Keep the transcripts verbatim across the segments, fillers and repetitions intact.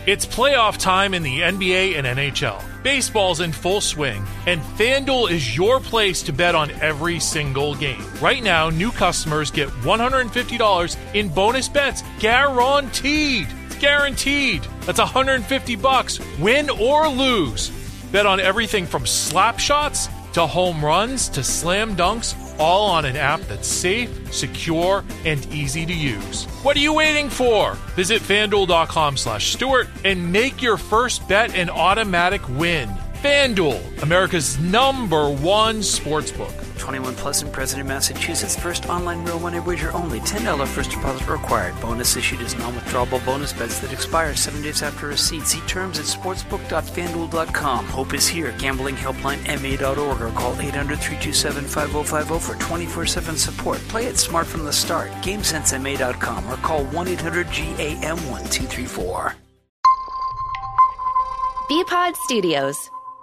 It's playoff time in the N B A and N H L. Baseball's in full swing, and FanDuel is your place to bet on every single game. Right now, new customers get one hundred fifty dollars in bonus bets guaranteed. It's guaranteed. That's one hundred fifty bucks, win or lose. Bet on everything from slap shots to home runs to slam dunks, all on an app that's safe, secure, and easy to use. What are you waiting for? Visit FanDuel.com slash Stewart and make your first bet an automatic win. FanDuel, America's number one sportsbook. twenty-one plus and present in Massachusetts. First online real money wager only. ten dollars first deposit required. Bonus issued as non-withdrawable bonus bets that expire seven days after receipt. See terms at sportsbook dot fan duel dot com. Hope is here. Gambling helpline M A dot org or call eight hundred, three two seven, five oh five oh for twenty-four seven support. Play it smart from the start. game sense M A dot com or call one eight hundred G A M one two three four. B-Pod Studios.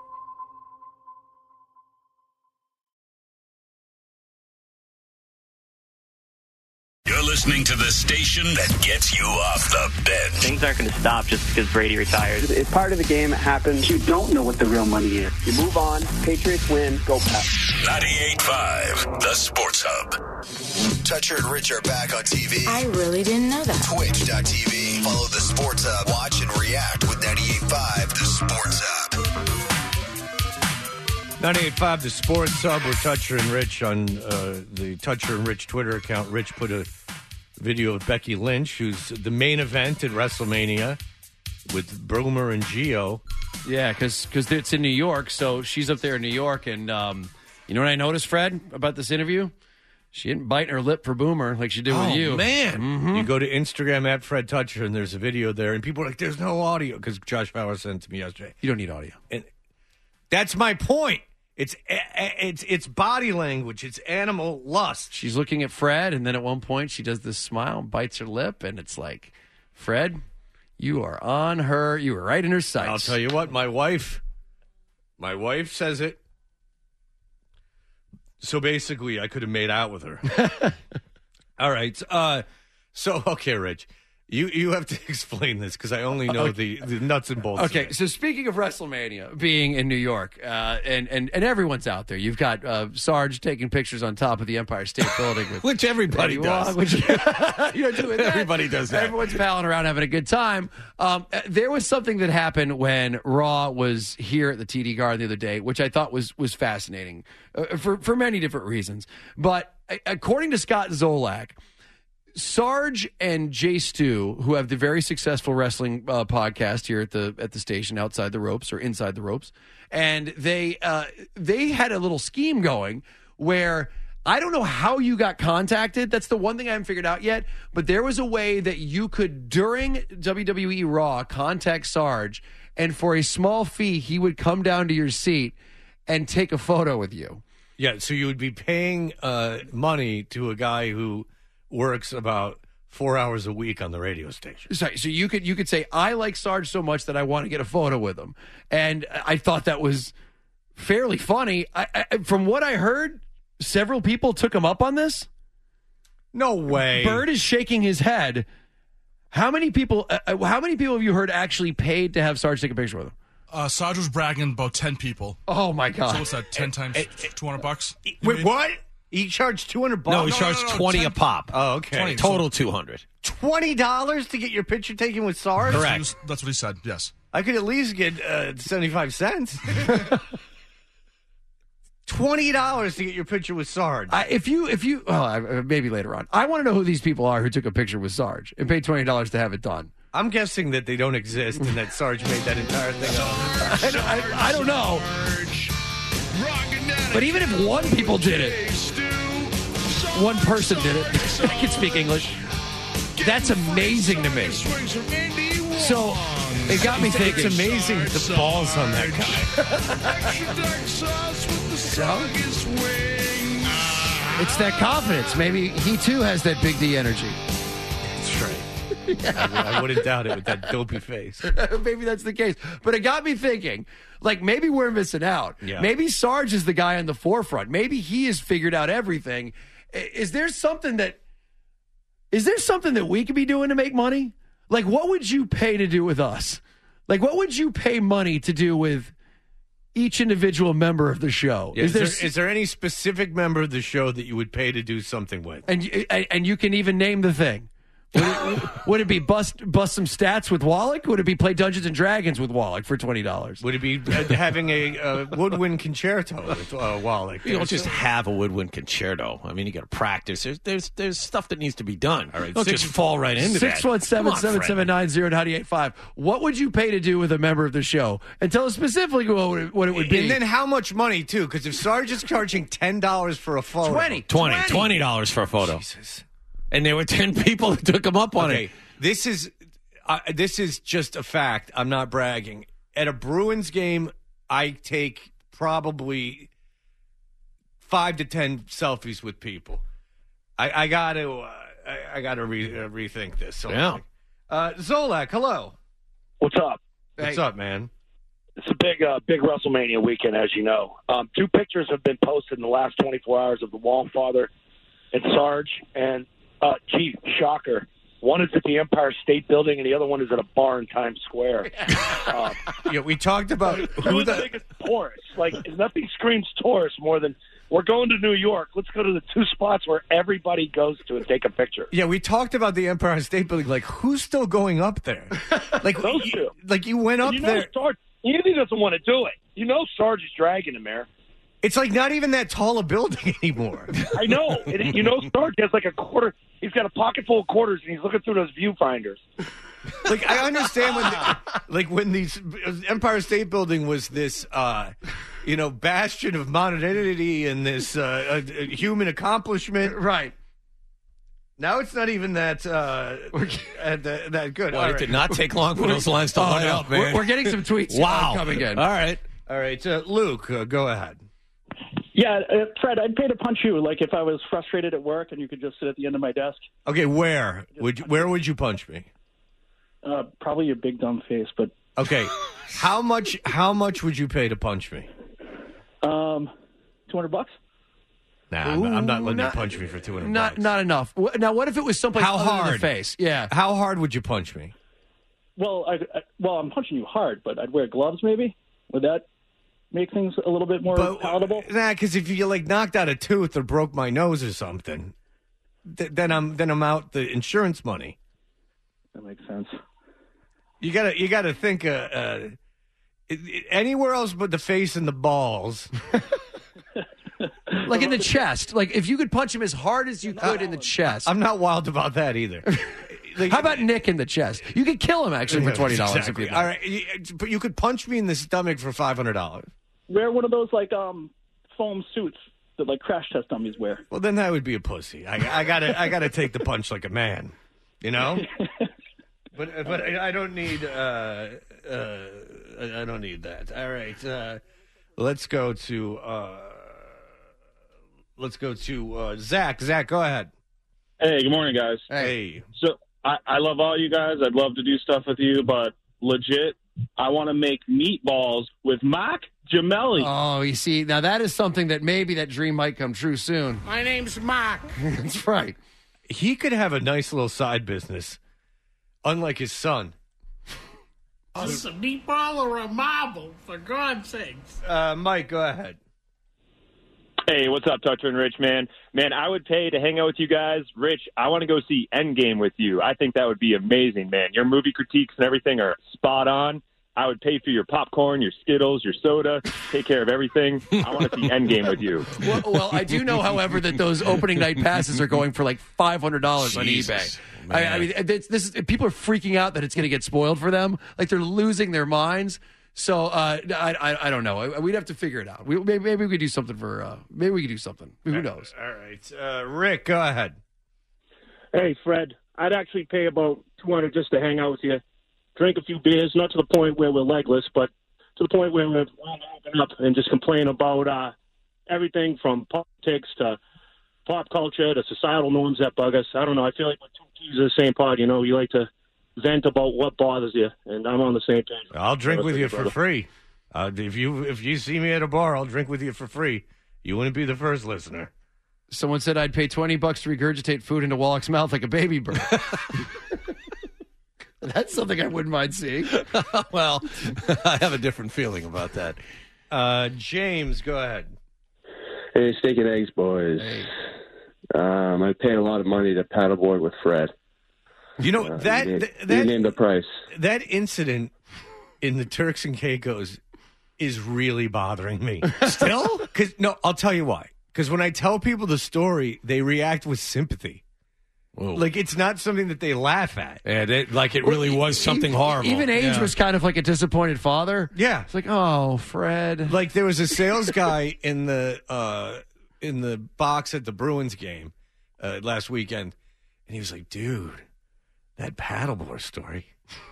You're listening to the station that gets you off the bench. Things aren't going to stop just because Brady retires. It's part of the game. It happens. You don't know what the real money is. You move on. Patriots win. Go Pats. ninety-eight point five, the Sports Hub. Toucher and Rich are back on T V. I really didn't know that. Twitch dot T V. Follow the Sports Hub. Watch and react with ninety-eight point five, the Sports Hub. ninety-eight point five, the Sports Hub. We're Toucher and Rich on uh, the Toucher and Rich Twitter account. Rich put a video of Becky Lynch, who's the main event at WrestleMania with Boomer and Gio. Yeah, because it's in New York, so she's up there in New York. And um, you know what I noticed, Fred, about this interview? She didn't bite her lip for Boomer like she did oh, with you. man. Mm-hmm. You go to Instagram at Fred Toucher, and there's a video there, and people are like, there's no audio, because Josh Bauer sent it to me yesterday. You don't need audio. And that's my point. It's it's it's body language. It's animal lust. She's looking at Fred, and then at one point she does this smile and bites her lip, and it's like, Fred, you are on her. You were right in her sights. I'll tell you what, my wife, my wife says it. So basically, I could have made out with her. All right. Uh, so, okay, Rich. You you have to explain this because I only know okay. the, the nuts and bolts. Okay, so speaking of WrestleMania being in New York, uh, and, and, and everyone's out there. You've got uh, Sarge taking pictures on top of the Empire State Building. With which everybody Eddie does. Wong, which, you're doing that. Everybody does that. Everyone's palling around having a good time. Um, there was something that happened when Raw was here at the T D Garden the other day, which I thought was was fascinating uh, for, for many different reasons. But uh, according to Scott Zolak, Sarge and Jay Stu, who have the very successful wrestling uh, podcast here at the at the station, Outside the Ropes or Inside the Ropes, and they uh, they had a little scheme going where I don't know how you got contacted. That's the one thing I haven't figured out yet. But there was a way that you could, during W W E Raw, contact Sarge, and for a small fee, he would come down to your seat and take a photo with you. Yeah, so you would be paying uh, money to a guy who works about four hours a week on the radio station. So, so you could you could say, I like Sarge so much that I want to get a photo with him. And I thought that was fairly funny. I, I, from what I heard, several people took him up on this. No way. Bird is shaking his head. How many people? Uh, how many people have you heard actually paid to have Sarge take a picture with him? Uh, Sarge was bragging about ten people. Oh my god! So what's that? Ten times two hundred bucks. Wait, what? He charged two hundred bucks. No, he no, charged no, no, twenty ten a pop. Oh, okay. twenty. Total two hundred. Twenty dollars to get your picture taken with Sarge. Correct. That's, that's what he said. Yes. I could at least get uh, seventy-five cents. Twenty dollars to get your picture with Sarge. I, if you, if you, oh, maybe later on. I want to know who these people are who took a picture with Sarge and paid twenty dollars to have it done. I'm guessing that they don't exist and that Sarge made that entire thing up. I, don't- I, I don't know. But even if one people did it, one person did it, I can speak English. That's amazing to me. So it got me It's, thinking. it's amazing the balls on that guy. So, it's that confidence. Maybe he too has that Big D energy. That's right. I, I wouldn't doubt it with that dopey face. Maybe that's the case. But it got me thinking, like, maybe we're missing out. Yeah. Maybe Sarge is the guy on the forefront. Maybe he has figured out everything. I- Is there something that is there something that we could be doing to make money? Like, what would you pay to do with us? Like, what would you pay money to do with each individual member of the show? Yeah, is, there, there, is there any specific member of the show that you would pay to do something with? And you- and you can even name the thing. Would it, would it be bust bust some stats with Wallach? Would it be play Dungeons and Dragons with Wallach for twenty dollars? Would it be uh, having a uh, woodwind concerto with uh, Wallach? You don't just have a woodwind concerto. I mean, you got to practice. There's, there's there's stuff that needs to be done. All right, don't Six- just fall right into that. six one seven, seven seven nine, zero nine eight five. What would you pay to do with a member of the show? And tell us specifically what it, what it would be. And then how much money, too? Because if Sarge is charging ten dollars for a photo. twenty. twenty twenty dollars for a photo. Jesus. And there were ten people that took him up on Okay, it. this is uh, this is just a fact. I'm not bragging. At a Bruins game, I take probably five to ten selfies with people. I, I got to uh, I, I got to re, uh, rethink this. So Yeah. Uh, Zolak, hello. What's up? What's up, man? It's a big, uh, big WrestleMania weekend, as you know. Um, two pictures have been posted in the last twenty-four hours of the Wallfather and Sarge. And, uh, gee, shocker. One is at the Empire State Building, and the other one is at a bar in Times Square. um, Yeah, we talked about who who the the. biggest tourist? Like, nothing screams tourist more than we're going to New York. Let's go to the two spots where everybody goes to and take a picture. Yeah, we talked about the Empire State Building. Like, who's still going up there? Like, Those you, two. like you went up you know, there. Sarge, he doesn't want to do it. You know, Sarge is dragging him there. It's like not even that tall a building anymore. I know. And, you know, Sarge has like a quarter. He's got a pocket full of quarters, and he's looking through those viewfinders. Like, I understand when, the, like, when these Empire State Building was this, uh, you know, bastion of modernity and this uh, uh, human accomplishment. Right. Now it's not even that uh, uh, that, that good. Well, All it right. did not take long for those lines to Oh, light no. up, man. We're, we're getting some tweets Wow. uh, coming in. All right. All right, uh, Luke, uh, go ahead. Yeah, uh, Fred, I'd pay to punch you, like if I was frustrated at work and you could just sit at the end of my desk. Okay, where would you, where would you punch me? Uh, probably your big dumb face, but Okay, how much how much would you pay to punch me? um, two hundred bucks. Nah, I'm, I'm not letting not- you punch me for two hundred. Not not enough. Wh- Now, what if it was someplace How other than hard? the face? Yeah. How hard would you punch me? Well, I, I well, I'm punching you hard, but I'd wear gloves. Maybe would that make things a little bit more palatable? Nah, because if you like knocked out a tooth or broke my nose or something, th- then I'm then I'm out the insurance money. That makes sense. You gotta you gotta think. Uh, uh, it- it- anywhere else but the face and the balls. Like in the chest. Like if you could punch him as hard as you could in the chest. I'm not wild about that either. Like, How about Nick in the chest? You could kill him actually for Yeah, twenty dollars exactly. if you All right, you- but you could punch me in the stomach for five hundred dollars. Wear one of those like um foam suits that like crash test dummies wear. Well, then that would be a pussy. I, I gotta I gotta take the punch like a man, you know. But but I I don't need uh, uh, I don't need that. All right, uh, let's go to uh, let's go to uh, Zach. Zach, go ahead. Hey, good morning, guys. Hey. So I, I love all you guys. I'd love to do stuff with you, but legit, I want to make meatballs with Mark Gemelli. Oh, you see, now that is something that maybe that dream might come true soon. My name's Mark. That's right. He could have a nice little side business, unlike his son. Is a meatball or a marble, for God's sakes? Uh, Mike, go ahead. Hey, what's up, Toucher and Rich, man? Man, I would pay to hang out with you guys. Rich, I want to go see Endgame with you. I think that would be amazing, man. Your movie critiques and everything are spot on. I would pay for your popcorn, your Skittles, your soda, take care of everything. I want to see Endgame with you. Well, well, I do know, however, that those opening night passes are going for like five hundred dollars on Jesus, eBay. I, I mean, this, this is, people are freaking out that it's going to get spoiled for them. Like they're losing their minds. So uh, I, I I don't know. We'd have to figure it out. We, maybe, maybe we could do something for. Uh, maybe we could do something. Who knows? All right, uh, Rick, go ahead. Hey, Fred, I'd actually pay about two hundred just to hang out with you, drink a few beers, not to the point where we're legless, but to the point where we're willing to open up and just complain about uh, everything from politics to pop culture to societal norms that bug us. I don't know. I feel like we're two peas in the same pod. You know, you like to vent about what bothers you, and I'm on the same page. I'll drink with you brother. for free. Uh, if you if you see me at a bar, I'll drink with you for free. You wouldn't be the first listener. Someone said I'd pay twenty bucks to regurgitate food into Wallach's mouth like a baby bird. That's something I wouldn't mind seeing. Well, I have a different feeling about that. Uh, James, go ahead. Hey, steak and eggs, boys. Hey. Um, I paid a lot of money to paddleboard with Fred. You know, Uh, that, you that, named, that you named the price. That incident in the Turks and Caicos is really bothering me. Still? Because no, I'll tell you why. Because when I tell people the story, they react with sympathy. Whoa. Like it's not something that they laugh at. Yeah, they, like it really was something even, horrible. Even Age Yeah. was kind of like a disappointed father. Yeah, it's like, oh, Fred. Like there was a sales guy in the uh, in the box at the Bruins game uh, last weekend, and he was like, "Dude, that paddleboard story.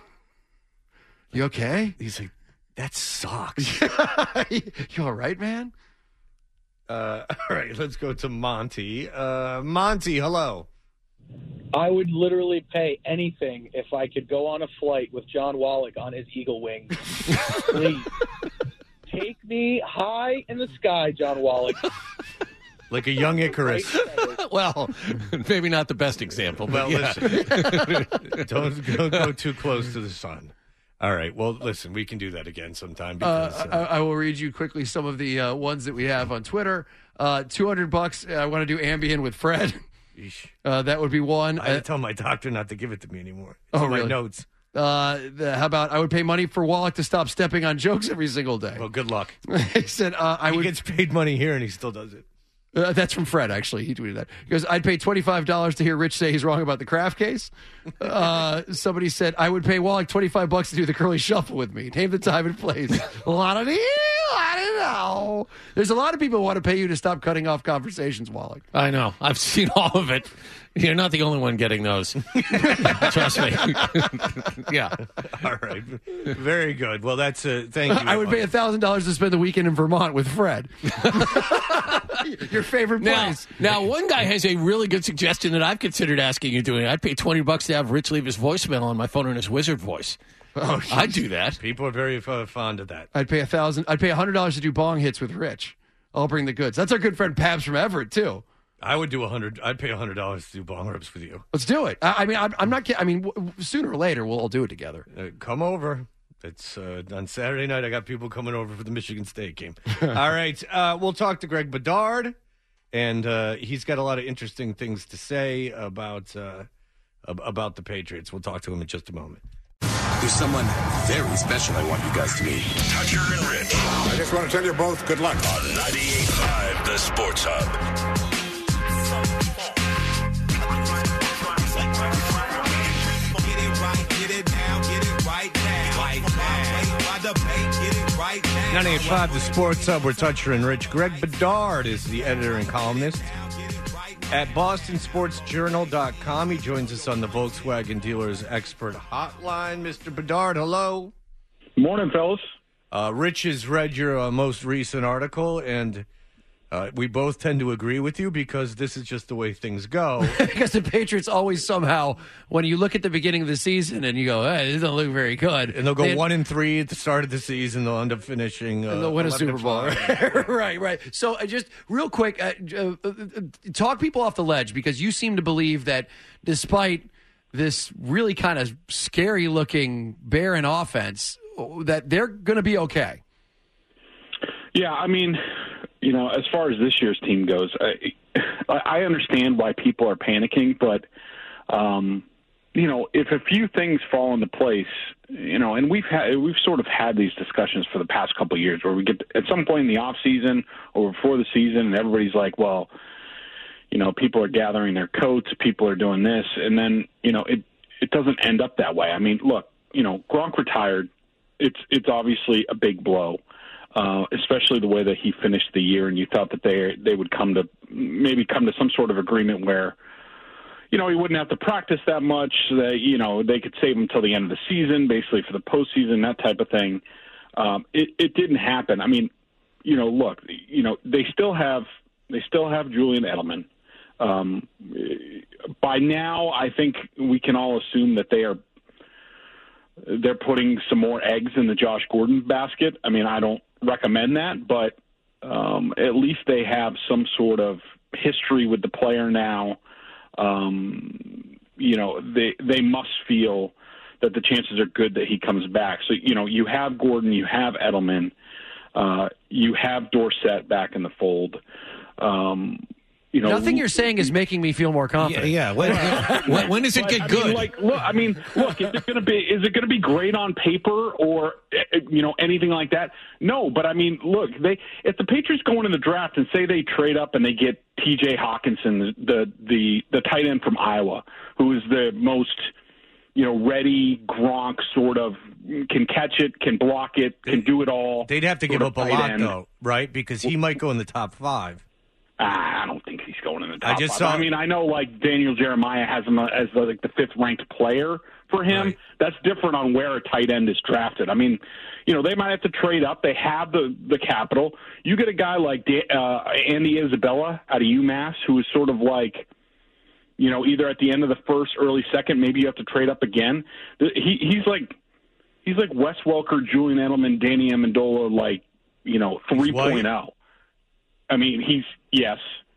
You okay?" He's like, "That sucks." You all right, man? Uh, all right, let's go to Monty. Uh, Monty, hello. I would literally pay anything if I could go on a flight with John Wallach on his Eagle Wing. Please. Take me high in the sky, John Wallach. Like a young Icarus. Well, maybe not the best example, but Well, yeah. listen, don't, don't go too close to the sun. All right. Well, listen, we can do that again sometime. Because, Uh, uh, I, I will read you quickly some of the uh, ones that we have on Twitter. Uh, two hundred bucks. I want to do Ambien with Fred. Uh, that would be one. I had to Uh, tell my doctor not to give it to me anymore. It's oh, in my really? notes. Uh, the, how about I would pay money for Wallach to stop stepping on jokes every single day? Well, good luck. He said uh, I he would. gets paid money here, and he still does it. Uh, that's from Fred, actually. He tweeted that. He goes, I'd pay twenty-five dollars to hear Rich say he's wrong about the Kraft case. Uh, somebody said, I would pay Wallach twenty-five bucks to do the curly shuffle with me. Name the time and place. A lot of I don't know. There's a lot of people who want to pay you to stop cutting off conversations, Wallach. I know. I've seen all of it. You're not the only one getting those. Trust me. Yeah. All right. Very good. Well, that's a thank you. I would pay one thousand dollars to spend the weekend in Vermont with Fred. Your favorite Now, place. now, one guy has a really good suggestion that I've considered asking you doing. I'd pay twenty bucks to have Rich leave his voicemail on my phone in his wizard voice. Oh, I'd do that. People are very uh, fond of that. I'd pay a thousand. I'd pay a hundred dollars to do bong hits with Rich. I'll bring the goods. That's our good friend Pabs from Everett too. I would do a hundred. I'd pay a hundred dollars to do bong rips with you. Let's do it. I, I mean, I'm, I'm not. kidding. I mean, w- sooner or later we'll all do it together. Uh, come over. It's uh, on Saturday night. I got people coming over for the Michigan State game. All right, uh, we'll talk to Greg Bedard, and uh, he's got a lot of interesting things to say about uh, ab- about the Patriots. We'll talk to him in just a moment. There's someone very special I want you guys to meet. Toucher and Rich I just want to tell you both good luck. on ninety-eight point five The Sports Hub. ninety-eight point five The Sports Hub. We're Toucher and Rich. Greg Bedard is the editor and columnist at Boston Sports Journal dot com. He joins us on the Volkswagen Dealers Expert Hotline. Mister Bedard, hello. Morning, fellas. Uh, Rich has read your uh, most recent article, and uh, we both tend to agree with you because this is just the way things go. Because the Patriots always somehow, when you look at the beginning of the season and you go, hey, this doesn't look very good. And they'll go they, one and three at the start of the season. They'll end up finishing. Uh, and they'll win a eleven Super and Bowl. five. Right, right. So uh, just real quick, uh, uh, uh, talk people off the ledge because you seem to believe that despite this really kind of scary looking barren offense, that they're going to be okay. Yeah, I mean, you know, as far as this year's team goes, I, I understand why people are panicking, but, um, you know, if a few things fall into place, you know, and we've had we've sort of had these discussions for the past couple of years where we get at some point in the off season or before the season, and everybody's like, well, you know, people are gathering their coats, people are doing this, and then, you know, it it doesn't end up that way. I mean, look, you know, Gronk retired. It's it's obviously a big blow, uh, especially the way that he finished the year. And you thought that they they would come to maybe come to some sort of agreement where, you know, he wouldn't have to practice that much. That you know they could save him until the end of the season, basically for the postseason, that type of thing. Um, it it didn't happen. I mean, you know, look, you know, they still have they still have Julian Edelman. Um, by now, I think we can all assume that they are. They're putting some more eggs in the Josh Gordon basket. I mean, I don't recommend that, but um, at least they have some sort of history with the player now. Um, you know, they they must feel that the chances are good that he comes back. So, you know, you have Gordon, you have Edelman, uh, you have Dorsett back in the fold. Um, you know, Nothing you're saying is making me feel more confident. Yeah. When, when, when does it but, get I good? Mean, like, look, I mean, look, is it going to be is it going to be great on paper or you know anything like that? No, but I mean, look, they if the Patriots go into the draft and say they trade up and they get T J Hawkinson, the the the tight end from Iowa, who is the most you know ready Gronk sort of can catch it, can block it, can do it all. They'd have to give up a lot end. though, right? Because he might go in the top five. I don't think he's going in the top I just five. saw, I mean, I know like Daniel Jeremiah has him as the, like the fifth ranked player for him. Right. That's different on where a tight end is drafted. I mean, you know, they might have to trade up. They have the the capital. You get a guy like uh, Andy Isabella out of UMass, who is sort of like, you know, either at the end of the first, early second. Maybe you have to trade up again. He he's like he's like Wes Welker, Julian Edelman, Danny Amendola, like you know, three point oh. I mean, he's yes.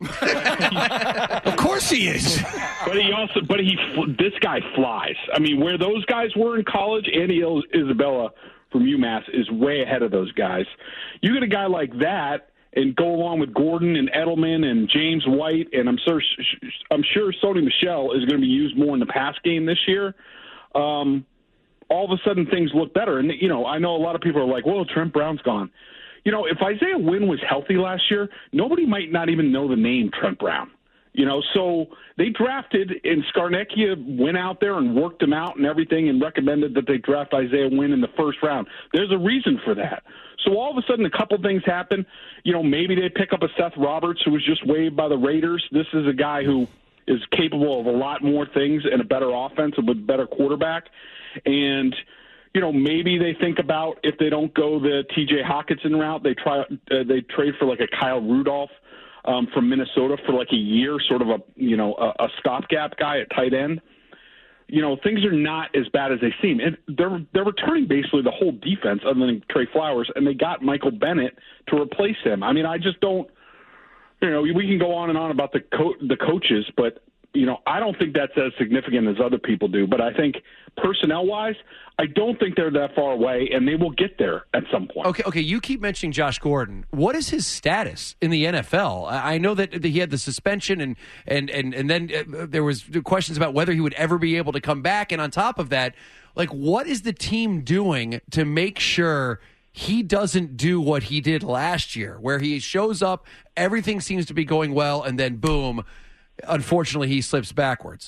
Of course he is. But he also, but he, this guy flies. I mean, where those guys were in college, Andy Isabella from UMass is way ahead of those guys. You get a guy like that, and go along with Gordon and Edelman and James White, and I'm sure, I'm sure Sony Michel is going to be used more in the pass game this year. Um, all of a sudden, things look better. And you know, I know a lot of people are like, "Well, Trent Brown's gone." You know, if Isaiah Wynn was healthy last year, nobody might not even know the name Trent Brown. You know, so they drafted, and Scarnecchia went out there and worked him out and everything and recommended that they draft Isaiah Wynn in the first round. There's a reason for that. So all of a sudden, a couple things happen. You know, maybe they pick up a Seth Roberts who was just waived by the Raiders. This is a guy who is capable of a lot more things and a better offense with a better quarterback. And you know, maybe they think about if they don't go the T J Hawkinson route, they try uh, they trade for like a Kyle Rudolph um, from Minnesota for like a year, sort of a you know a, a stopgap guy at tight end. You know, things are not as bad as they seem. And they're they're returning basically the whole defense other than Trey Flowers, and they got Michael Bennett to replace him. I mean, I just don't. You know, we can go on and on about the co- the coaches, but you know, I don't think that's as significant as other people do. But I think personnel-wise, I don't think they're that far away, and they will get there at some point. Okay, okay. You keep mentioning Josh Gordon. What is his status in the N F L? I know that he had the suspension, and and and and then there was questions about whether he would ever be able to come back. And on top of that, like, what is the team doing to make sure he doesn't do what he did last year, where he shows up, everything seems to be going well, and then boom, unfortunately, he slips backwards?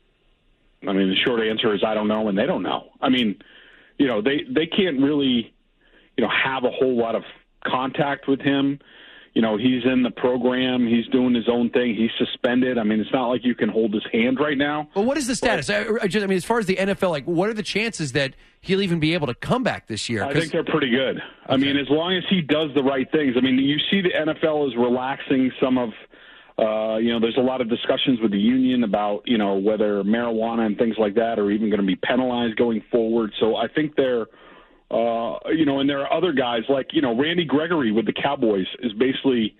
I mean, the short answer is I don't know, and they don't know. I mean, you know, they, they can't really, you know, have a whole lot of contact with him. You know, he's in the program. He's doing his own thing. He's suspended. I mean, it's not like you can hold his hand right now. Well, what is the status? But, I, I, just, I mean, as far as the N F L, like, what are the chances that he'll even be able to come back this year? I think they're pretty good. Okay. I mean, as long as he does the right things. I mean, you see the N F L is relaxing some of – Uh, you know, there's a lot of discussions with the union about, you know, whether marijuana and things like that are even going to be penalized going forward. So I think they're, uh, you know, and there are other guys like, you know, Randy Gregory with the Cowboys is basically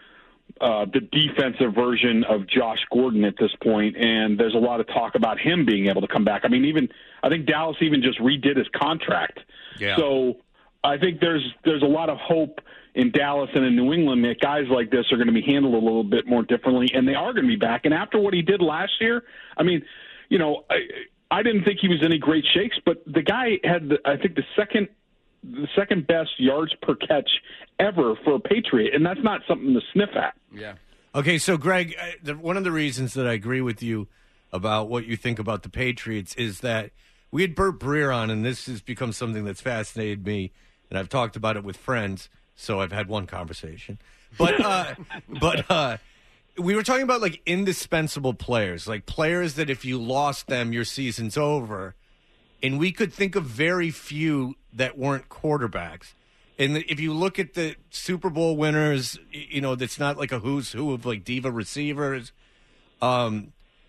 uh, the defensive version of Josh Gordon at this point, and there's a lot of talk about him being able to come back. I mean, even I think Dallas even just redid his contract. Yeah. So I think there's there's a lot of hope in Dallas and in New England that guys like this are going to be handled a little bit more differently, and they are going to be back. And after what he did last year, I mean, you know, I, I didn't think he was any great shakes, but the guy had, the, I think, the second the second best yards per catch ever for a Patriot, and that's not something to sniff at. Yeah. Okay, so Greg, the, one of the reasons that I agree with you about what you think about the Patriots is that we had Burt Breer on, and this has become something that's fascinated me, and I've talked about it with friends. So I've had one conversation, but uh, but uh, we were talking about like indispensable players, like players that if you lost them, your season's over. And we could think of very few that weren't quarterbacks. And if you look at the Super Bowl winners, you know, that's not like a who's who of like diva receivers. Um,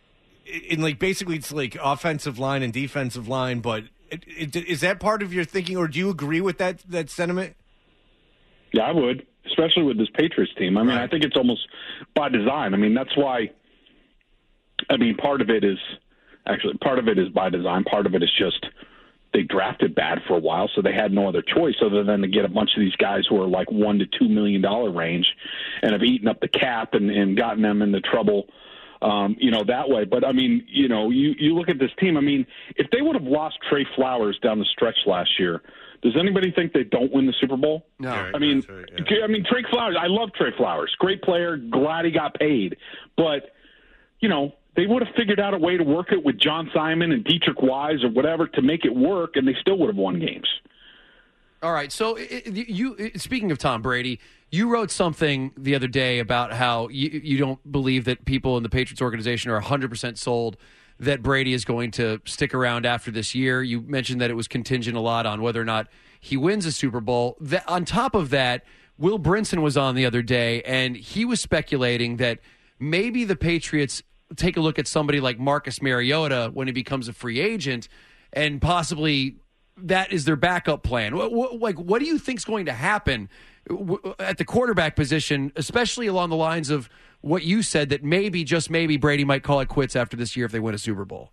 in like basically it's like offensive line and defensive line. But it, it, is that part of your thinking, or do you agree with that that sentiment? Yeah, I would, especially with this Patriots team. I mean, I think it's almost by design. I mean, that's why, I mean, part of it is, actually, part of it is by design. Part of it is just they drafted bad for a while, so they had no other choice other than to get a bunch of these guys who are like one to two million dollar range, and have eaten up the cap and, and gotten them into trouble, um, you know, that way. But I mean, you know, you you look at this team. I mean, if they would have lost Trey Flowers down the stretch last year, does anybody think they don't win the Super Bowl? No. I mean, right, yeah. I mean Trey Flowers. I love Trey Flowers. Great player. Glad he got paid, but you know. They would have figured out a way to work it with John Simon and Dietrich Wise or whatever to make it work, and they still would have won games. All right. So, it, you it, speaking of Tom Brady, you wrote something the other day about how you, you don't believe that people in the Patriots organization are one hundred percent sold that Brady is going to stick around after this year. You mentioned that it was contingent a lot on whether or not he wins a Super Bowl. That, on top of that, Will Brinson was on the other day, and he was speculating that maybe the Patriots take a look at somebody like Marcus Mariota when he becomes a free agent, and possibly that is their backup plan. What, what, like, what do you think is going to happen at the quarterback position, especially along the lines of what you said, that maybe, just maybe, Brady might call it quits after this year if they win a Super Bowl?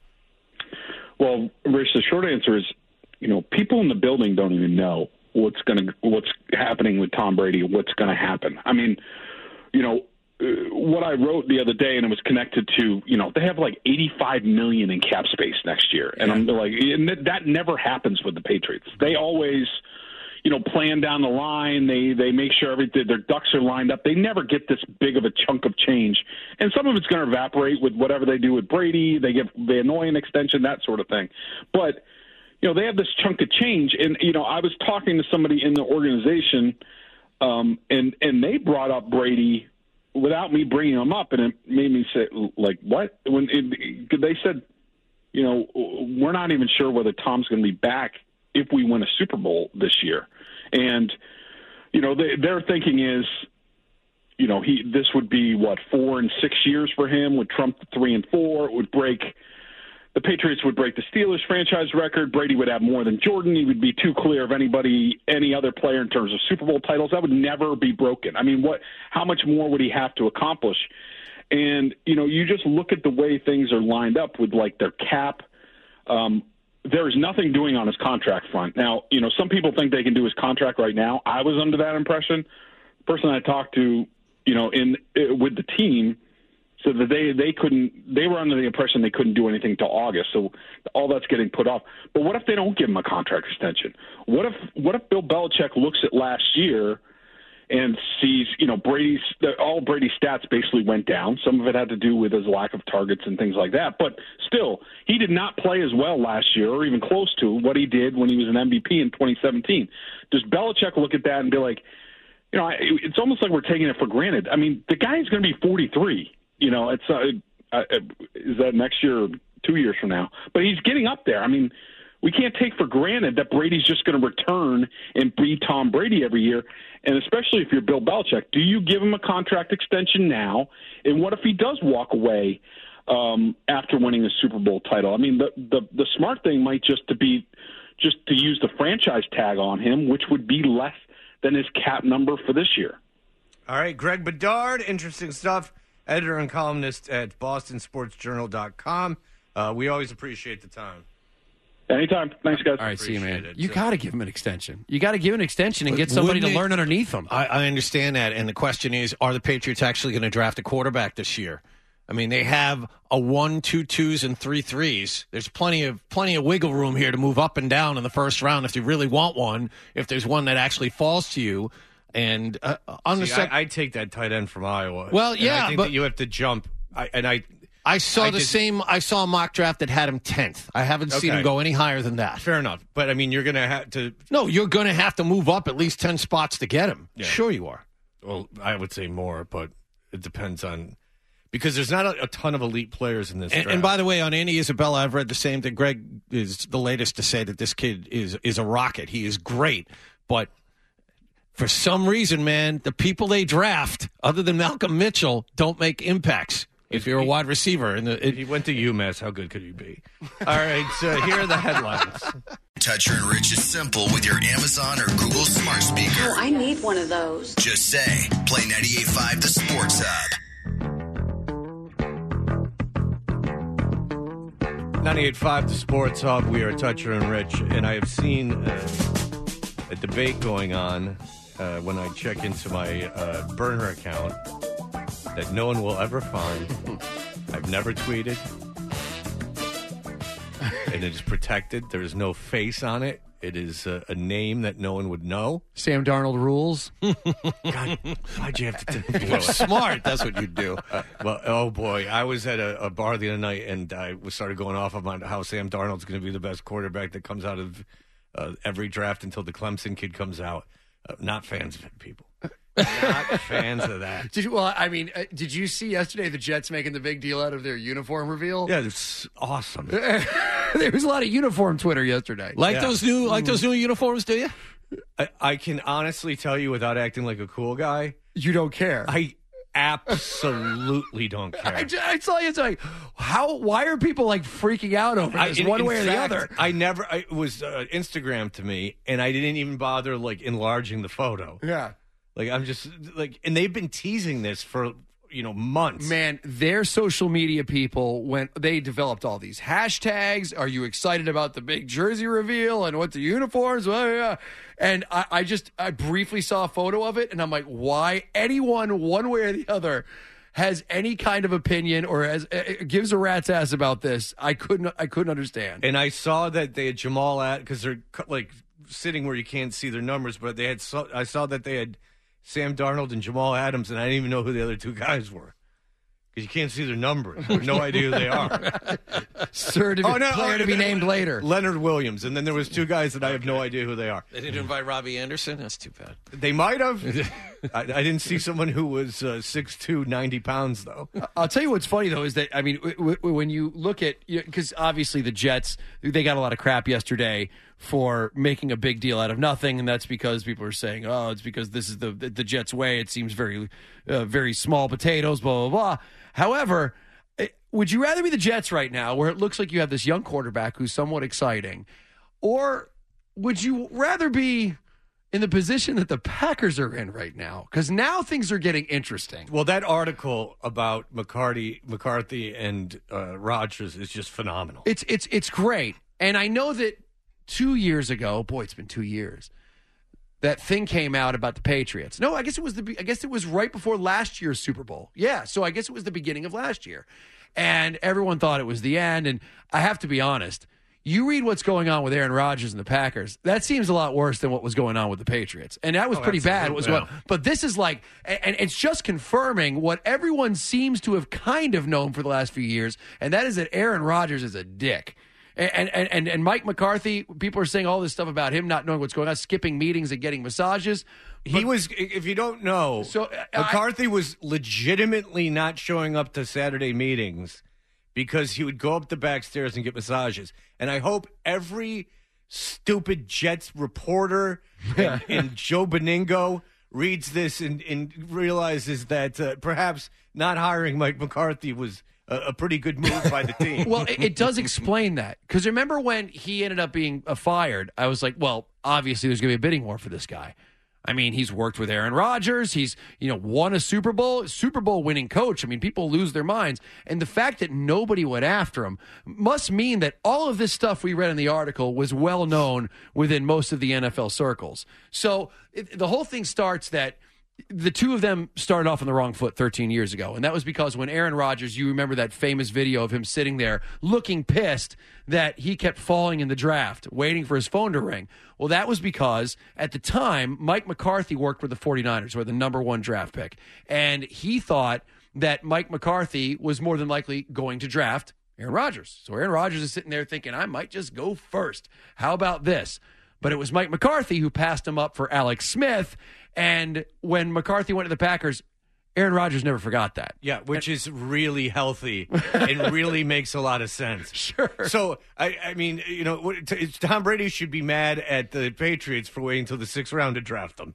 Well, Rich, the short answer is, you know, people in the building don't even know what's going to what's happening with Tom Brady, what's going to happen. I mean, you know, what I wrote the other day, and it was connected to, you know, they have like eighty-five million dollars in cap space next year. And I'm like, and that never happens with the Patriots. They always, you know, plan down the line. They they make sure everything, their ducks are lined up. They never get this big of a chunk of change. And some of it's going to evaporate with whatever they do with Brady. They give the annoying extension, that sort of thing. But, you know, they have this chunk of change. And, you know, I was talking to somebody in the organization, um, and, and they brought up Brady without me bringing them up, and it made me say, like, what? When it, they said, you know, we're not even sure whether Tom's going to be back if we win a Super Bowl this year. And, you know, they, their thinking is, you know, he this would be, what, four and six years for him, with Trump three and four. It would break – the Patriots would break the Steelers franchise record. Brady would have more than Jordan. He would be too clear of anybody, any other player in terms of Super Bowl titles. That would never be broken. I mean, what? How much more would he have to accomplish? And, you know, you just look at the way things are lined up with, like, their cap. Um, there's nothing doing on his contract front. Now, you know, some people think they can do his contract right now. I was under that impression. The person I talked to, you know, in with the team, so that they, they couldn't, they were under the impression they couldn't do anything till August. So all that's getting put off. But what if they don't give him a contract extension? What if, what if Bill Belichick looks at last year and sees, you know, Brady's, all Brady's stats basically went down. Some of it had to do with his lack of targets and things like that. But still, he did not play as well last year, or even close to what he did when he was an M V P in twenty seventeen. Does Belichick look at that and be like, you know, it's almost like we're taking it for granted. I mean, the guy is going to be forty-three. You know, it's uh, uh, is that next year or two years from now? But he's getting up there. I mean, we can't take for granted that Brady's just going to return and be Tom Brady every year. And especially if you're Bill Belichick, do you give him a contract extension now? And what if he does walk away um, after winning a Super Bowl title? I mean, the, the the smart thing might just to be just to use the franchise tag on him, which would be less than his cap number for this year. All right, Greg Bedard, interesting stuff. Editor and columnist at Boston Sports Journal dot com. Uh, we always appreciate the time. Anytime. Thanks, guys. All right, see you, man. It. You So- got to give him an extension. You got to give him an extension and get somebody to Wouldn't it- learn underneath him. I, I understand that, and the question is, are the Patriots actually going to draft a quarterback this year? I mean, they have a one, two twos, and three threes. There's plenty of plenty of wiggle room here to move up and down in the first round if you really want one. If there's one that actually falls to you, and uh, on the See, sec- I, I take that tight end from Iowa. Well, And yeah, I think but- that you have to jump. I, and I, I saw I the just- same. I saw a mock draft that had him tenth. I haven't seen Okay. him go any higher than that. Fair enough, but I mean, you're going to have to. No, you're going to have to move up at least ten spots to get him. Yeah. Sure, you are. Well, I would say more, but it depends on because there's not a, a ton of elite players in this. And, draft. and by the way, on Andy Isabella, I've read the same thing. Greg is the latest to say that this kid is is a rocket. He is great, but for some reason, man, the people they draft, other than Malcolm Mitchell, don't make impacts. If you're a wide receiver, and if he went to UMass, how good could he be? All right, so here are the headlines. Toucher and Rich is simple with your Amazon or Google smart speaker. Oh, I need one of those. Just say, play ninety-eight point five The Sports Hub. ninety-eight point five, the Sports Hub. We are Toucher and Rich, and I have seen uh, a debate going on uh, when I check into my uh, burner account that no one will ever find. I've never tweeted, and it is protected. There is no face on it. It is a, a name that no one would know. Sam Darnold rules. God, why'd you have to do You're smart. That's what you do. Uh, well, oh boy, I was at a, a bar the other night, and I was started going off about how Sam Darnold's going to be the best quarterback that comes out of uh, every draft until the Clemson kid comes out. Uh, not fans of it, people. Not fans of that. Did you, well, I mean, uh, did you see yesterday the Jets making the big deal out of their uniform reveal? Yeah, it's awesome. There was a lot of uniform Twitter yesterday. Like Yeah. those new, like those new uniforms, do you? I, I can honestly tell you, without acting like a cool guy, you don't care. I absolutely don't care. I, I saw you. It's like, how? Why are people like freaking out over this, in- one in way or fact, the other? I never. I, it was uh, Instagram to me, and I didn't even bother like enlarging the photo. Yeah. Like I'm just like, and they've been teasing this for you know months. Man, their social media people went. They developed all these hashtags. Are you excited about the big jersey reveal and what the uniforms? Well, yeah. And I, I just I briefly saw a photo of it, and I'm like, why anyone one way or the other has any kind of opinion or has uh, gives a rat's ass about this? I couldn't. I couldn't understand. And I saw that they had Jamal at because they're cu- like sitting where you can't see their numbers, but they had. So, I saw that they had Sam Darnold and Jamal Adams, and I didn't even know who the other two guys were because you can't see their numbers. I have no idea who they are. Sir, to be, Oh, no, player oh, to be no, named later. Leonard Williams, and then there was two guys that I have no idea who they are. They didn't invite Robbie Anderson? That's too bad. They might have. I, I didn't see someone who was uh, six two, ninety pounds, though. I'll tell you what's funny, though, is that, I mean, w- w- when you look at, because obviously the Jets, they got a lot of crap yesterday for making a big deal out of nothing, and that's because people are saying, oh, it's because this is the the Jets' way. It seems very, uh, very small potatoes, blah, blah, blah. However, would you rather be the Jets right now, where it looks like you have this young quarterback who's somewhat exciting, or would you rather be in the position that the Packers are in right now? Because now things are getting interesting. Well, that article about McCarthy, McCarthy and uh, Rodgers is just phenomenal. It's it's it's great, and I know that two years ago, boy, it's been two years. That thing came out about the Patriots. No, I guess it was the. I guess it was right before last year's Super Bowl. Yeah, so I guess it was the beginning of last year, and everyone thought it was the end. And I have to be honest. You read what's going on with Aaron Rodgers and the Packers. That seems a lot worse than what was going on with the Patriots, and that was Oh, pretty bad. It was absolutely. what, but this is like, and it's just confirming what everyone seems to have kind of known for the last few years, and that is that Aaron Rodgers is a dick. And, and and and Mike McCarthy, people are saying all this stuff about him not knowing what's going on, skipping meetings and getting massages. He was, if you don't know, So, uh, McCarthy was legitimately not showing up to Saturday meetings because he would go up the back stairs and get massages. And I hope every stupid Jets reporter and, and Joe Beningo reads this and, and realizes that uh, perhaps not hiring Mike McCarthy was a, a pretty good move by the team. Well, it, it does explain that. Because remember when he ended up being uh, fired, I was like, well, obviously there's going to be a bidding war for this guy. I mean, he's worked with Aaron Rodgers. He's, you know, won a Super Bowl, Super Bowl winning coach. I mean, people lose their minds. And the fact that nobody went after him must mean that all of this stuff we read in the article was well known within most of the N F L circles. So it, the whole thing starts that the two of them started off on the wrong foot thirteen years ago. And that was because when Aaron Rodgers, you remember that famous video of him sitting there looking pissed that he kept falling in the draft, waiting for his phone to ring. Well, that was because at the time, Mike McCarthy worked with the 49ers, who were the number one draft pick. And he thought that Mike McCarthy was more than likely going to draft Aaron Rodgers. So Aaron Rodgers is sitting there thinking, I might just go first. How about this? But it was Mike McCarthy who passed him up for Alex Smith. And when McCarthy went to the Packers, Aaron Rodgers never forgot that. Yeah, which is really healthy and really makes a lot of sense. Sure. So, I, I mean, you know, what- t- Tom Brady should be mad at the Patriots for waiting until the sixth round to draft them.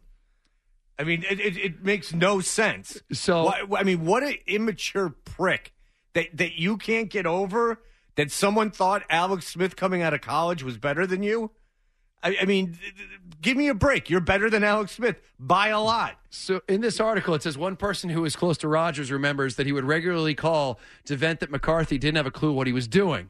I mean, it, it, it makes no sense. So, Why, I mean, what an immature prick that, that you can't get over that someone thought Alex Smith coming out of college was better than you. I, I mean, th- th- give me a break. You're better than Alex Smith by a lot. So in this article, it says one person who is close to Rodgers remembers that he would regularly call to vent that McCarthy didn't have a clue what he was doing.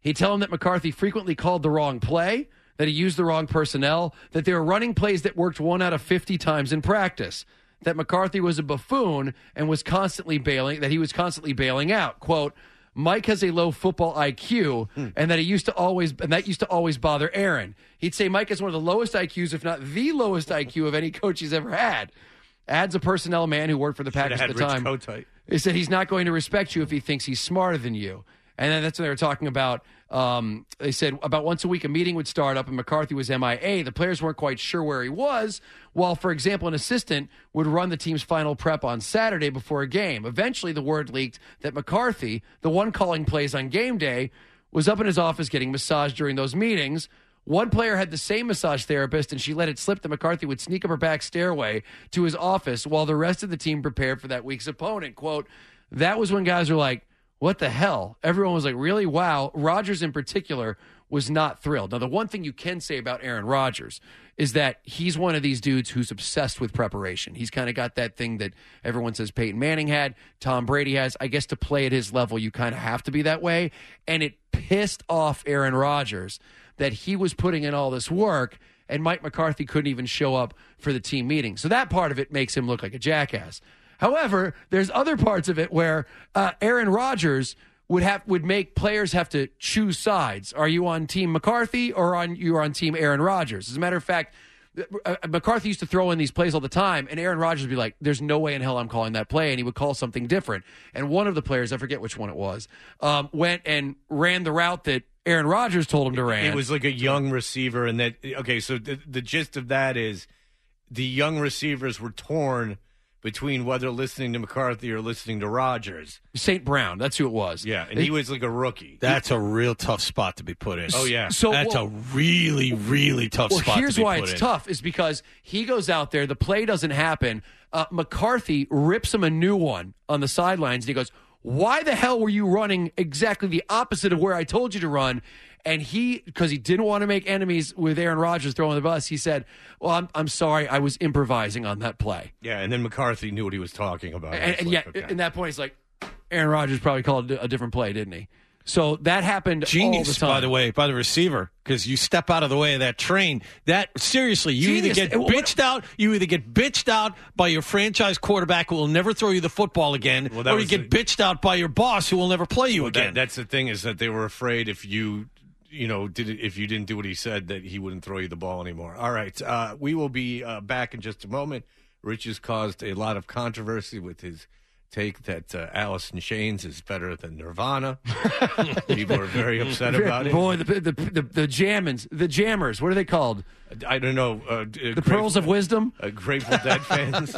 He'd tell him that McCarthy frequently called the wrong play, that he used the wrong personnel, that they were running plays that worked one out of fifty times in practice, that McCarthy was a buffoon and was constantly bailing, that he was constantly bailing out. Quote, Mike has a low football I Q, hmm. and that he used to always, and that used to always bother Aaron. He'd say Mike has one of the lowest I Qs, if not the lowest I Q of any coach he's ever had. Adds a personnel man who worked for the Packers at the time. Kotite. He said he's not going to respect you if he thinks he's smarter than you. And then that's when they were talking about, um, they said about once a week a meeting would start up and McCarthy was M I A. The players weren't quite sure where he was, while, for example, an assistant would run the team's final prep on Saturday before a game. Eventually, the word leaked that McCarthy, the one calling plays on game day, was up in his office getting massaged during those meetings. One player had the same massage therapist, and she let it slip that McCarthy would sneak up her back stairway to his office while the rest of the team prepared for that week's opponent. Quote, that was when guys were like, what the hell? Everyone was like, really? Wow. Rodgers in particular was not thrilled. Now, the one thing you can say about Aaron Rodgers is that he's one of these dudes who's obsessed with preparation. He's kind of got that thing that everyone says Peyton Manning had, Tom Brady has. I guess to play at his level, you kind of have to be that way. And it pissed off Aaron Rodgers that he was putting in all this work and Mike McCarthy couldn't even show up for the team meeting. So that part of it makes him look like a jackass. However, there's other parts of it where uh, Aaron Rodgers would have would make players have to choose sides. Are you on Team McCarthy or on you are on Team Aaron Rodgers? As a matter of fact, uh, McCarthy used to throw in these plays all the time, and Aaron Rodgers would be like, there's no way in hell I'm calling that play, and he would call something different. And one of the players, I forget which one it was, um, went and ran the route that Aaron Rodgers told him to run. It was like a young receiver, and that, okay, so the, the gist of that is the young receivers were torn between whether listening to McCarthy or listening to Rodgers. Saint Brown, that's who it was. Yeah, and he was like a rookie. That's a real tough spot to be put in. Oh, yeah. So, That's well, a really, really tough well, spot to be put in. here's why it's tough, is because he goes out there, the play doesn't happen. Uh, McCarthy rips him a new one on the sidelines, and he goes, why the hell were you running exactly the opposite of where I told you to run? And he, because he didn't want to make enemies with Aaron Rodgers throwing the bus, he said, well, I'm I'm sorry, I was improvising on that play. Yeah, and then McCarthy knew what he was talking about. And, and like, yeah, okay. in that point, he's like, Aaron Rodgers probably called a different play, didn't he? So that happened Genius, all the time. by the way, by the receiver, because you step out of the way of that train. That seriously, you Genius. either get bitched out, you either get bitched out by your franchise quarterback who will never throw you the football again, Well, that or you was get the- bitched out by your boss who will never play you Well, again. that, that's the thing, is that they were afraid if you, you know, did it, if you didn't do what he said, that he wouldn't throw you the ball anymore. All right, uh, we will be uh, back in just a moment. Rich has caused a lot of controversy with his take that uh, Alice in Chains is better than Nirvana. People are very upset about it. Boy, the the the, the jammins, the jammers, what are they called? I don't know. Uh, The Pearls of Wisdom? Uh, Grateful Dead fans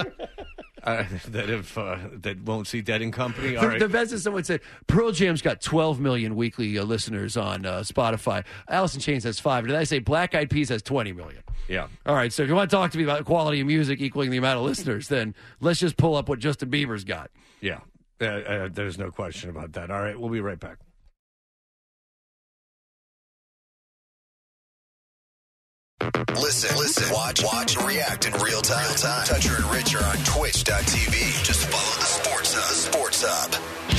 uh, that have uh, that won't see Dead and Company. All The, right. the best is someone said Pearl Jam's got twelve million weekly uh, listeners on uh, Spotify. Alice in Chains has five. Did I say Black Eyed Peas has twenty million? Yeah. All right, so if you want to talk to me about quality of music equaling the amount of listeners, then let's just pull up what Justin Bieber's got. Yeah, uh, uh, there's no question about that. All right, we'll be right back. Listen, listen, watch, watch, and react in real time. Real time. Toucher and Rich are on twitch dot t v. Just follow the Sports Hub. The Sports Hub.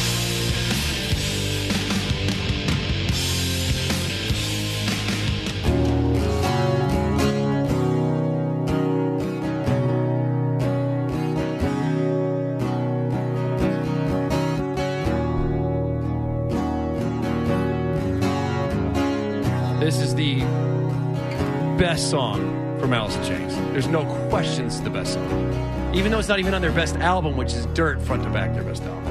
This is the best song from Alice in Chains. There's no question it's the best song. Even though it's not even on their best album, which is Dirt, front to back, their best album.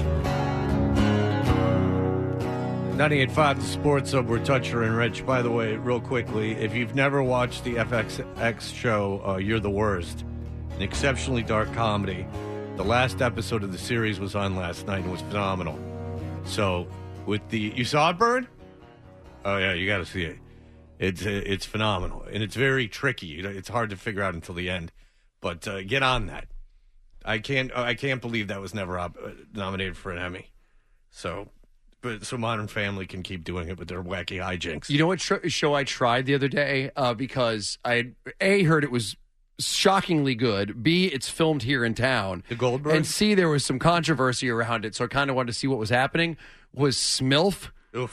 ninety-eight point five, the Sports Hub. We're Toucher and Rich. By the way, real quickly, if you've never watched the F X X show, uh, You're the Worst, an exceptionally dark comedy, the last episode of the series was on last night and was phenomenal. So, with the... You saw it, Bird? Oh, yeah, you got to see it. It's uh, it's phenomenal, and it's very tricky. You know, it's hard to figure out until the end. But uh, get on that. I can't I can't believe that was never op- nominated for an Emmy. So... But so Modern Family can keep doing it with their wacky hijinks. You know what tr- show I tried the other day? Uh, because I had, A, heard it was shockingly good. B, it's filmed here in town. The Goldberg? And C, there was some controversy around it, so I kind of wanted to see what was happening. Was Smilf. Oof.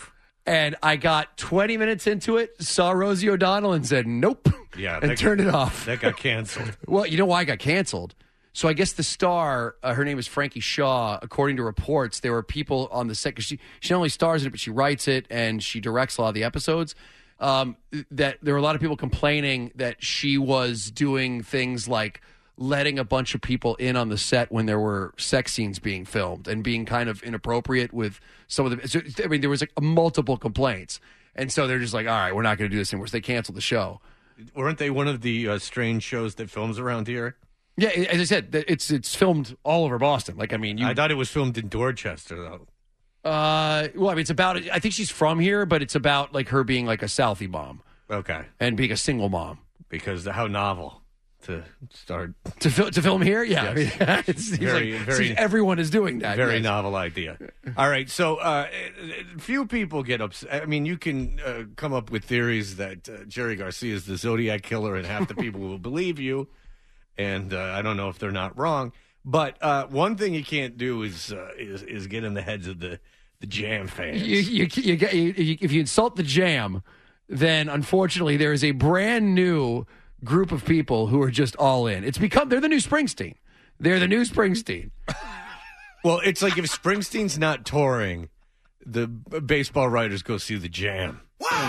And I got twenty minutes into it, saw Rosie O'Donnell, and said, nope, Yeah, and that- turned it off. That got canceled. Well, you know why it got canceled? So I guess the star, uh, her name is Frankie Shaw. According to reports, there were people on the set, because she, she not only stars in it, but she writes it and she directs a lot of the episodes. Um, that there were a lot of people complaining that she was doing things like letting a bunch of people in on the set when there were sex scenes being filmed and being kind of inappropriate with some of the. So, I mean, there was like multiple complaints, and so they're just like, all right, we're not going to do this anymore. So they canceled the show. Weren't they one of the uh, strange shows that films around here? Yeah, as I said, it's it's filmed all over Boston. Like, I mean, you. I thought it was filmed in Dorchester, though. Uh, well, I mean, it's about. I think she's from here, but it's about like her being like a Southie mom. Okay. And being a single mom. Because how novel to start to fil- to film here. Yeah, Yes. I mean, it's, it's Very- like, very- see, everyone is doing that. Very yes. novel idea. All right, so uh, few people get upset. I mean, you can uh, come up with theories that uh, Jerry Garcia is the Zodiac killer, and half the people will believe you. And uh, I don't know if they're not wrong, but uh, one thing you can't do is uh, is is get in the heads of the the Jam fans. You, you, you, get- you, you, if you insult the Jam, then unfortunately there is a brand new group of people who are just all in. It's become they're the new Springsteen. They're the new Springsteen. Well, it's like if Springsteen's not touring, the b- baseball writers go see the Jam.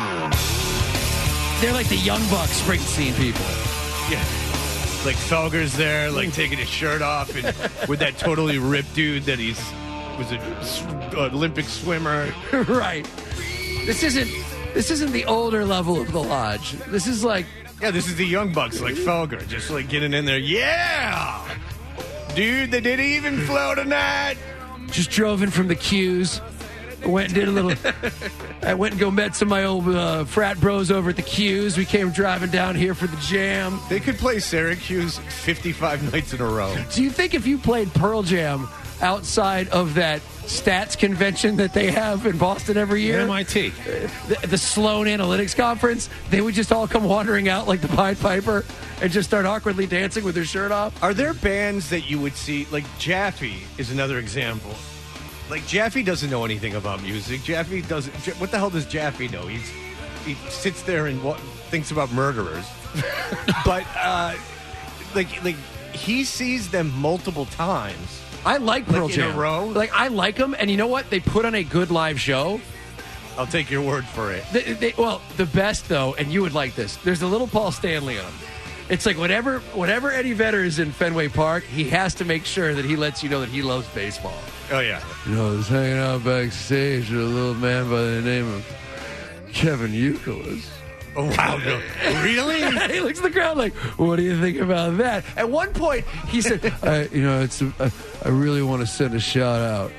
They're like the Young Bucks Springsteen people. Yeah. Like Felger's there, like taking his shirt off, and with that totally ripped dude that he's was an Olympic swimmer. Right. This isn't this isn't the older level of the Lodge. This is like Yeah, this is the Young Bucks, like Felger, just like getting in there. Yeah, dude, they didn't even flow tonight. just drove in from the Q's. Went and did a little. I went and go met some of my old uh, frat bros over at the Q's. We came driving down here for the Jam. They could play Syracuse fifty-five nights in a row. Do you think if you played Pearl Jam outside of that stats convention that they have in Boston every year, M I T, the, the Sloan Analytics Conference, they would just all come wandering out like the Pied Piper and just start awkwardly dancing with their shirt off? Are there bands that you would see, like Jaffe is another example. Like, Jaffe doesn't know anything about music. Jaffe doesn't. What the hell does Jaffe know? He's he sits there and what, thinks about murderers. But uh, like like he sees them multiple times. I like Pearl like in Jam. a row. Like I like them, and you know what? They put on a good live show. I'll take your word for it. They, they, well, the best though, and you would like this. There's a little Paul Stanley on. It's like whatever whatever Eddie Vedder is in Fenway Park, he has to make sure that he lets you know that he loves baseball. Oh yeah. You know, I was hanging out backstage with a little man by the name of Kevin Youkilis. Oh wow! No. Really? He looks at the crowd like, "What do you think about that?" At one point, he said, I, "You know, it's a, I, I really want to send a shout out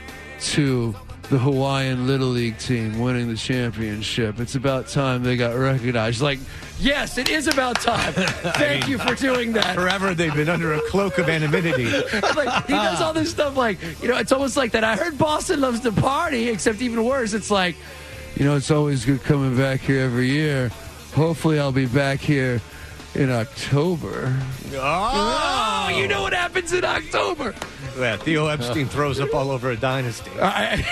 to the Hawaiian Little League team winning the championship. It's about time they got recognized." Like, yes, it is about time. Thank mean, you for doing that. Forever they've been under a cloak of anonymity. Like, he does all this stuff like, you know, it's almost like that. I heard Boston loves to party, except even worse. It's like, you know, it's always good coming back here every year. Hopefully I'll be back here in October. Oh, you know what happens in October. Yeah, Theo Epstein throws up all over a dynasty. I,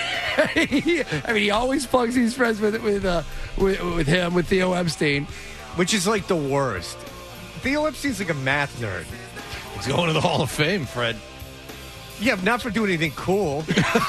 I mean, he always plugs he's friends with with, uh, with with him, with Theo Epstein. Which is like the worst. Theo Epstein's like a math nerd. He's going to the Hall of Fame, Fred. Yeah, not for doing anything cool.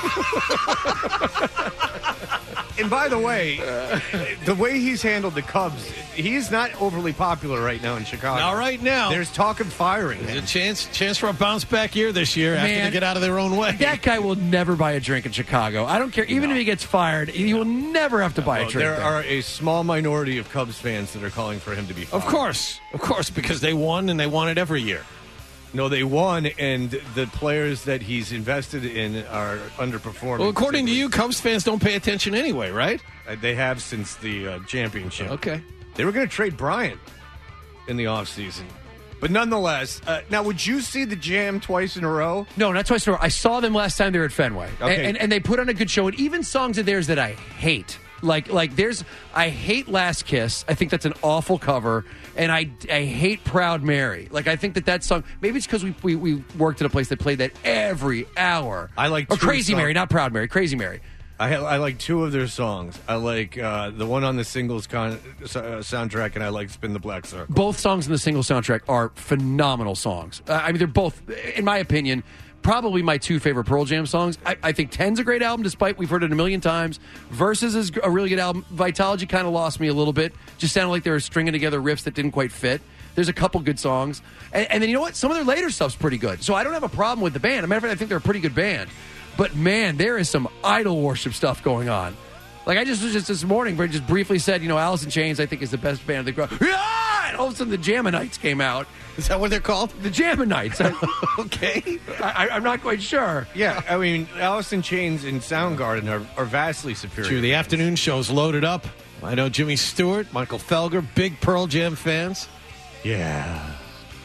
And by the way, the way he's handled the Cubs, he's not overly popular right now in Chicago. Not right now. There's talk of firing him. There's a chance chance for a bounce back year this year after Man, they get out of their own way. That guy will never buy a drink in Chicago. I don't care. Even No. if he gets fired, he will never have to buy a Well, drink there there. are a small minority of Cubs fans that are calling for him to be fired. Of course. Of course, because they won and they won it every year. No, they won, and the players that he's invested in are underperforming. Well, according to you, Cubs fans don't pay attention anyway, right? Uh, They have since the uh, championship. Okay. They were going to trade Bryant in the offseason. But nonetheless, uh, now would you see the Jam twice in a row? No, not twice in a row. I saw them last time they were at Fenway. Okay. And, and, and they put on a good show. And even songs of theirs that I hate. Like, like there's, I hate Last Kiss. I think that's an awful cover. And I, I hate Proud Mary. Like, I think that that song, maybe it's because we, we, we worked at a place that played that every hour. I like Or two Crazy songs. Mary, not Proud Mary. Crazy Mary. I I like two of their songs. I like uh, the one on the singles con- uh, soundtrack, and I like Spin the Black Circle. Both songs in the single soundtrack are phenomenal songs. Uh, I mean, they're both, in my opinion, probably my two favorite Pearl Jam songs. I, I think ten's a great album, despite we've heard it a million times. Versus is a really good album. Vitalogy kind of lost me a little bit. Just sounded like they were stringing together riffs that didn't quite fit. There's a couple good songs. And, and then you know what? Some of their later stuff's pretty good. So I don't have a problem with the band. As a matter of fact, I think they're a pretty good band. But man, there is some idol worship stuff going on. Like I just was just this morning, where just briefly said, you know, Alice in Chains, I think is the best band of the group. Yeah! And all of a sudden, the Jammanites came out. Is that what they're called? The Jammanites. Okay, I, I'm not quite sure. Yeah, I mean, Alice in Chains and Soundgarden are, are vastly superior. True, the afternoon show's loaded up. I know Jimmy Stewart, Michael Felger, big Pearl Jam fans. Yeah,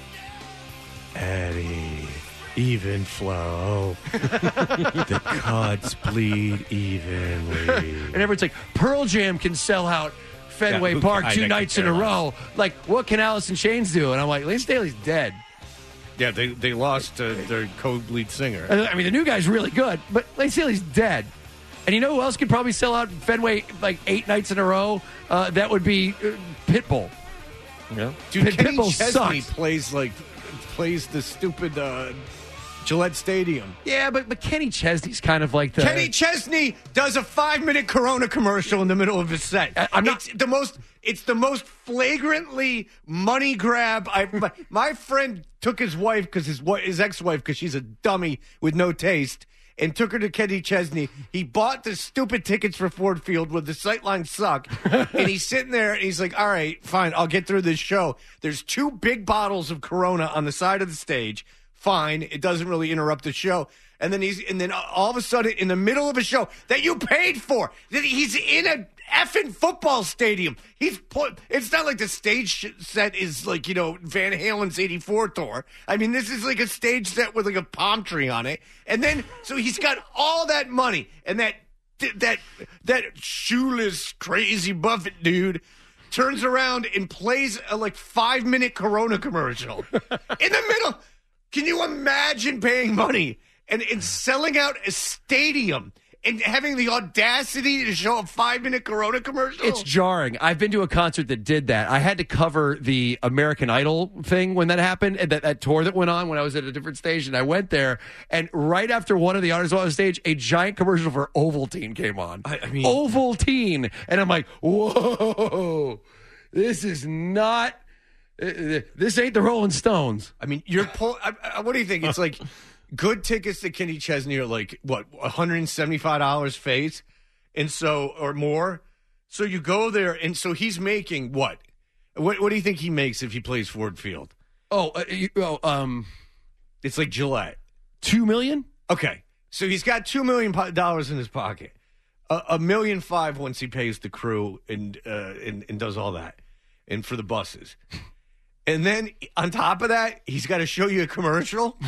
Eddie. Even flow. The cuts bleed evenly. And everyone's like, Pearl Jam can sell out Fenway Yeah, Park I- two I nights in a care row. Like, what can Alice in Chains do? And I'm like, Lane Staley's dead. Yeah, they they lost uh, their co-lead singer. I mean, the new guy's really good, but Lane Staley's dead. And you know who else could probably sell out Fenway like eight nights in a row? Uh, that would be uh, Pitbull. Yeah, dude, Pit- Kenny Pitbull Chesney sucks. plays like plays the stupid uh, Gillette Stadium. Yeah, but, but Kenny Chesney's kind of like the... Kenny Chesney does a five-minute Corona commercial in the middle of his set. I, I'm not... It's the most. It's the most flagrantly money grab. I my, my friend took his wife because his wi- his ex-wife because she's a dummy with no taste, and took her to Kenny Chesney. He bought the stupid tickets for Ford Field where the sightlines suck, and he's sitting there and he's like, "All right, fine, I'll get through this show." There's two big bottles of Corona on the side of the stage. Fine, it doesn't really interrupt the show. And then he's and then all of a sudden, in the middle of a show that you paid for, that he's in a effing football stadium. He's put. It's not like the stage set is like, you know, Van Halen's eighty-four tour. I mean, this is like a stage set with like a palm tree on it. And then so he's got all that money and that that that shoeless crazy Buffett dude turns around and plays a like five minute Corona commercial in the middle. Can you imagine paying money and, and selling out a stadium and having the audacity to show a five-minute Corona commercial? It's jarring. I've been to a concert that did that. I had to cover the American Idol thing when that happened, and that, that tour that went on when I was at a different station. I went there, and right after one of the artists was on stage, a giant commercial for Ovaltine came on. I, I mean, Ovaltine. And I'm like, whoa, this is not... Uh, this ain't the Rolling Stones. I mean, you're pull. I, I, what do you think? It's like good tickets to Kenny Chesney are like what one hundred seventy-five dollars face, and so or more. So you go there, and so he's making what? What What do you think he makes if he plays Ford Field? Oh, uh, you, oh, um, it's like Gillette. Two million. Okay, so he's got two million dollars in his pocket. A, a million five once he pays the crew and uh, and and does all that, and for the buses. And then on top of that, he's got to show you a commercial.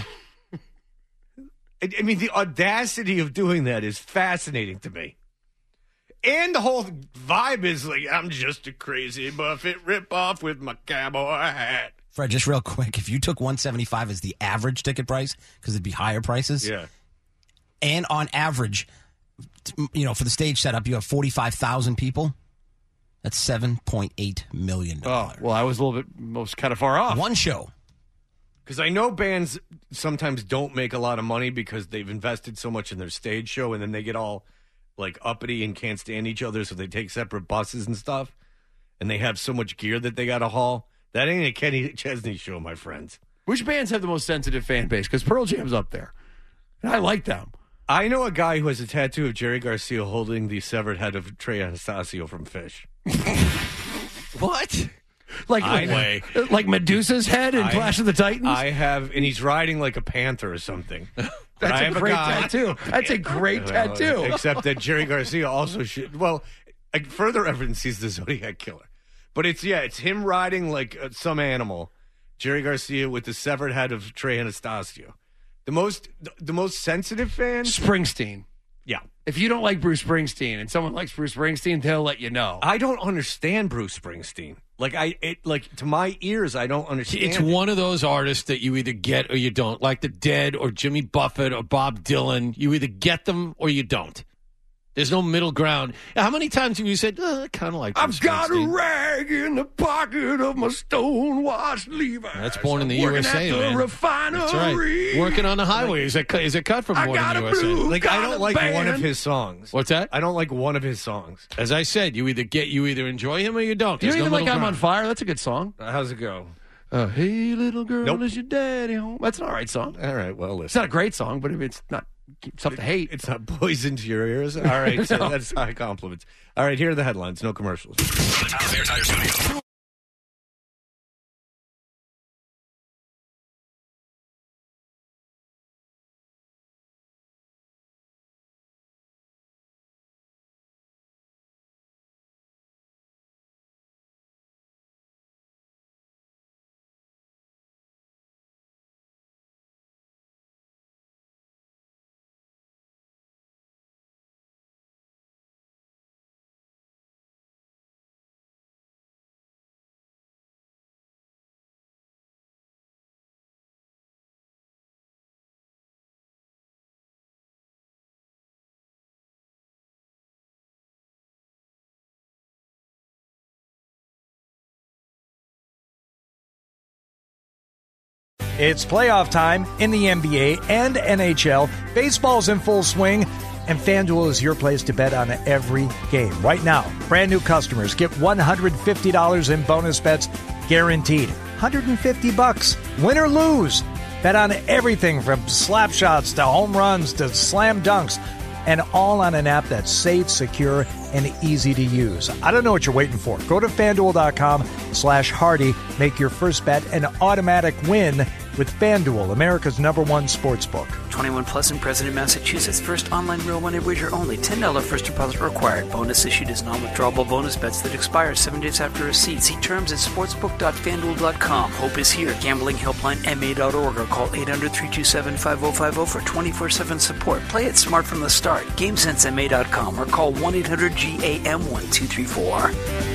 I, I mean, the audacity of doing that is fascinating to me. And the whole vibe is like, I'm just a crazy Buffett ripoff with my cowboy hat. Fred, just real quick, if you took one seventy-five as the average ticket price, because it'd be higher prices. Yeah. And on average, you know, for the stage setup, you have forty-five thousand people. That's seven point eight million dollars. Oh, well, I was a little bit most kind of far off. One show. Because I know bands sometimes don't make a lot of money because they've invested so much in their stage show, and then they get all like uppity and can't stand each other, so they take separate buses and stuff, and they have so much gear that they got to haul. That ain't a Kenny Chesney show, my friends. Which bands have the most sensitive fan base? Because Pearl Jam's up there. And I like them. I know a guy who has a tattoo of Jerry Garcia holding the severed head of Trey Anastasio from Fish. What? Like, I like, know. like Medusa's head in I- Clash of the Titans? I have, and he's riding like a panther or something. But That's I a have great guy- tattoo. That's a great Well, tattoo. Except that Jerry Garcia also should. Well, like, further evidence he's the Zodiac Killer. But it's, yeah, it's him riding like uh, some animal. Jerry Garcia with the severed head of Trey Anastasio. The most, the, the most sensitive fan? Springsteen. Yeah. If you don't like Bruce Springsteen and someone likes Bruce Springsteen, they'll let you know. I don't understand Bruce Springsteen. Like, I, it, like to my ears, I don't understand. It's it. one of those artists that you either get or you don't, like the Dead or Jimmy Buffett or Bob Dylan. You either get them or you don't. There's no middle ground. How many times have you said, oh, I kind of like Bruce I've got a Springsteen? rag in the pocket of my stonewashed Levi's. That's Born in the I'm U S A, working at man. the refinery. That's right. Working on the highway. Is it cut, is it cut from I Born in got the a U S A? blue Like, I don't like band. one of his songs. What's that? I don't like one of his songs. As I said, you either get you either enjoy him or you don't. You There's don't even no like middle I'm on ground. Fire? That's a good song. Uh, how's it go? Uh, hey, little girl, Nope. is your daddy home? That's an all right song. All right, well, It's listen. not a great song, but it's not something to hate. It's not poison to your ears. All right, so No. that's high compliments. All right, here are the headlines. No commercials. From the Tom Air Tire Studio. It's playoff time in the N B A and N H L. Baseball's in full swing, and FanDuel is your place to bet on every game. Right now, brand new customers get one hundred fifty dollars in bonus bets guaranteed. one hundred fifty bucks, win or lose. Bet on everything from slap shots to home runs to slam dunks, and all on an app that's safe, secure, and easy to use. I don't know what you're waiting for. Go to FanDuel.com slash Hardy. Make your first bet an automatic win with FanDuel, America's number one sports book. twenty-one plus and present in Massachusetts. First online real money wager only. ten dollars first deposit required. Bonus issued as non-withdrawable bonus bets that expire seven days after receipt. See terms at sportsbook dot fanduel dot com. Hope is here. Gambling helpline M A dot org or call eight hundred, three two seven, five oh five oh for twenty-four seven support. Play it smart from the start. Game sense M A dot com or call one eight hundred G A M one two three four.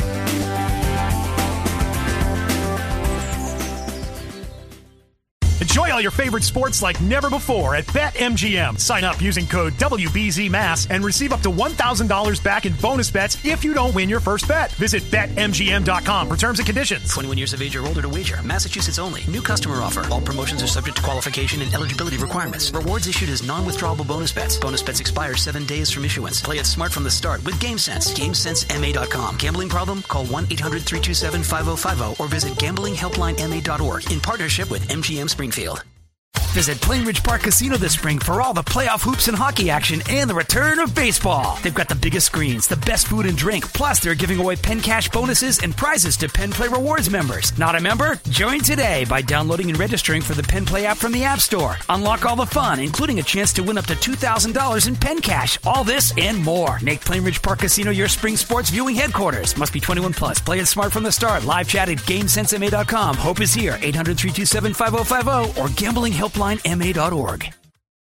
Enjoy all your favorite sports like never before at BetMGM. Sign up using code W B Z M A S and receive up to one thousand dollars back in bonus bets if you don't win your first bet. Visit Bet M G M dot com for terms and conditions. twenty-one years of age or older to wager. Massachusetts only. New customer offer. All promotions are subject to qualification and eligibility requirements. Rewards issued as non-withdrawable bonus bets. Bonus bets expire seven days from issuance. Play it smart from the start with GameSense. GameSense M A dot com. Gambling problem? Call one eight hundred, three two seven, five oh five oh or visit gambling helpline M A dot org in partnership with M G M Springfield. Visit Plainridge Park Casino this spring for all the playoff hoops and hockey action and the return of baseball. They've got the biggest screens, the best food and drink, plus they're giving away Penn Cash bonuses and prizes to Penn Play Rewards members. Not a member? Join today by downloading and registering for the Penn Play app from the App Store. Unlock all the fun, including a chance to win up to two thousand dollars in Penn Cash. All this and more. Make Plainridge Park Casino your spring sports viewing headquarters. Must be twenty-one plus. Play it smart from the start. Live chat at game sense M A dot com. Hope is here. eight hundred, three two seven, five oh five oh or gambling helpline M A dot org.